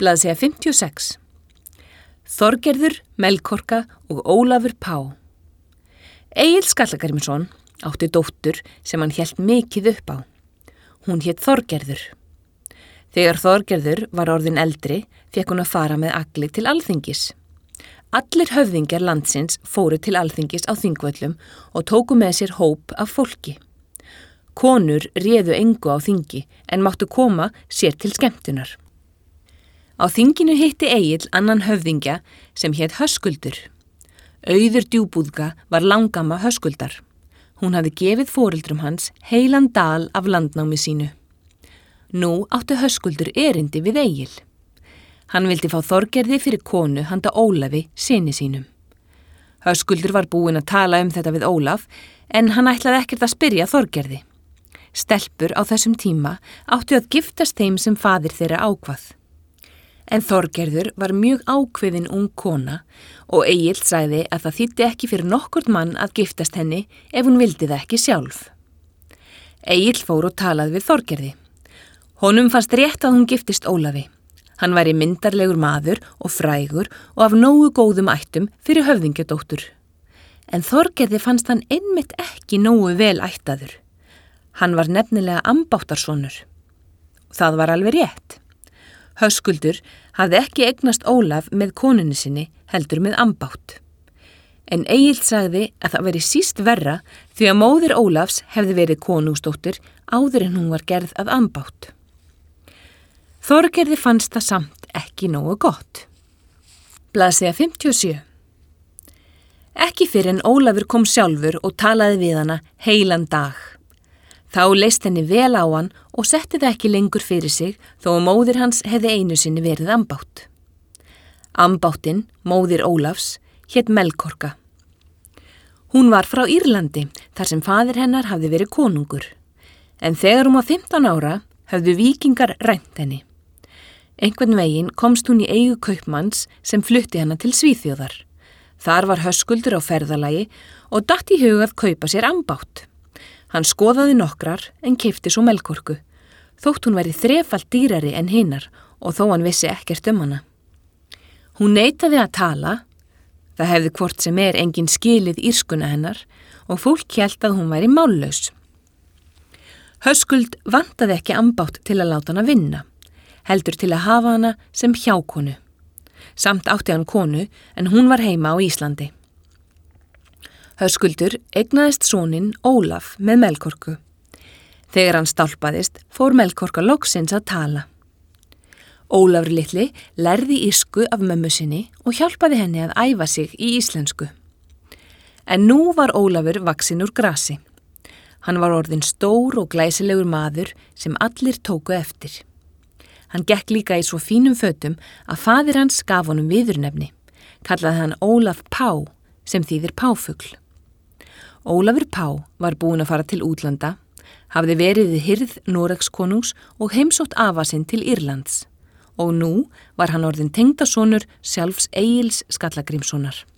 Blaðsíða 56. Þorgerður, Melkorka og Ólafur Pá. Egill Skallagrímsson átti dóttur sem hann hélt mikið upp á. Hún hét Þorgerður. Þegar Þorgerður var orðin eldri, fékk hún að fara með Agli til alþingis. Allir höfðingjar landsins fóru til alþingis á Þingvöllum og tóku með sér hóp af fólki. Konur réðu engu á þingi en máttu koma sér til skemmtunar. Á þinginu hitti Egill annan höfðingja sem hét Höskuldur. Auður djúbúðga var langamma Höskuldar. Hún hafði gefið foreldrum hans heilan dal af landnámi sínu. Nú átti Höskuldur erindi við Egill. Hann vildi fá Þorgerði fyrir konu handa Ólafi, syni sínum. Höskuldur var búinn að tala þetta við Ólaf en hann ætlaði ekkert að spyrja Þorgerði. Stelpur á þessum tíma áttu að giftast þeim sem faðir þeirra ákvað. En Þorgerður var mjög ákveðin ung kona og Egill sagði að það þýddi ekki fyrir nokkurn mann að giftast henni ef hún vildi það ekki sjálf. Egill fór og talaði við Þorgerði. Honum fannst rétt að hún giftist Ólafi. Hann væri myndarlegur maður og frægur og af nógu góðum ættum fyrir höfðingjadóttur. En Þorgerði fannst hann einmitt ekki nógu vel ættaður. Hann var nefnilega ambáttarsonur. Það var alveg rétt. Höskuldur hafði ekki eignast Ólaf með konunni sinni heldur með ambátt. En Egill sagði að það veri síst verra því að móðir Ólafs hefði verið konungsdóttir áður en hún var gerð að ambátt. Þorgerði fannst það samt ekki nógu gott. Blaðsíða 57. Ekki fyrir en Ólafur kom sjálfur og talaði við hana heilan dag. Þá leist henni vel á hann og setti það ekki lengur fyrir sig þó að móðir hans hefði einu sinni verið ambátt. Ambáttin, móðir Ólafs, hét Melkorka. Hún var frá Írlandi þar sem faðir hennar hafði verið konungur. En þegar hún var 15 ára höfðu víkingar rænt henni. Einhvern veginn komst hún í eigu kaupmanns sem flutti hana til Svíþjóðar. Þar var Höskuldur á ferðalagi og datt í hug að kaupa sér ambátt. Hann skoðaði nokkrar en keypti svo Melkorku, þótt hún væri þrefalt dýrari en hinnar og þó hann vissi ekkert hana. Hún neitaði að tala, það hefði hvort sem engin skilið írskuna hennar og fólk hélt að hún væri mállaus. Höskuld vantaði ekki ambátt til að láta hana vinna, heldur til að hafa hana sem hjákonu. Samt átti hann konu en hún var heima á Íslandi. Höskuldur eignaðist soninn Ólaf með Melkorku. Þegar hann stálpaðist fór Melkorka loksins að tala. Ólafur litli lærði írsku af mömmu sinni og hjálpaði henni að æfa sig í íslensku. En nú var Ólafur vaxinn úr grasi. Hann var orðinn stór og glæsilegur maður sem allir tóku eftir. Hann gekk líka í svo fínum fötum að faðir hans gaf honum viðurnefni. Kallaði hann Ólaf Pá sem þýðir páfugl. Ólafur Pá var búinn að fara til útlanda, hafði verið við hirð Noregskonungs og heimsótt afa sinn til Írlands. Og nú var hann orðinn tengdasonur sjálfs Egils Skallagrímssonar.